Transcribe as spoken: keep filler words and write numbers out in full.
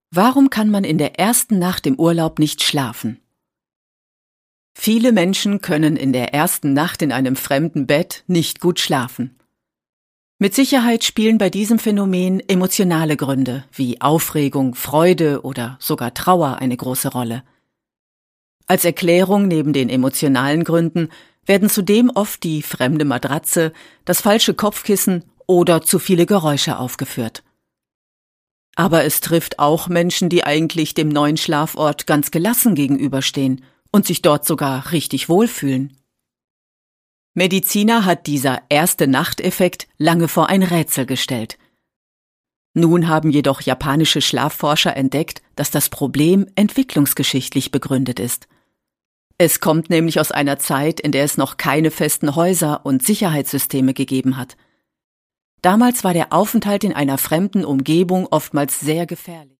Warum kann man in der ersten Nacht im Urlaub nicht schlafen? Viele Menschen können in der ersten Nacht in einem fremden Bett nicht gut schlafen. Mit Sicherheit spielen bei diesem Phänomen emotionale Gründe wie Aufregung, Freude oder sogar Trauer eine große Rolle. Als Erklärung neben den emotionalen Gründen werden zudem oft die fremde Matratze, das falsche Kopfkissen oder zu viele Geräusche aufgeführt. Aber es trifft auch Menschen, die eigentlich dem neuen Schlafort ganz gelassen gegenüberstehen und sich dort sogar richtig wohlfühlen. Mediziner hat dieser Erste-Nacht-Effekt lange vor ein Rätsel gestellt. Nun haben jedoch japanische Schlafforscher entdeckt, dass das Problem entwicklungsgeschichtlich begründet ist. Es kommt nämlich aus einer Zeit, in der es noch keine festen Häuser und Sicherheitssysteme gegeben hat. Damals war der Aufenthalt in einer fremden Umgebung oftmals sehr gefährlich.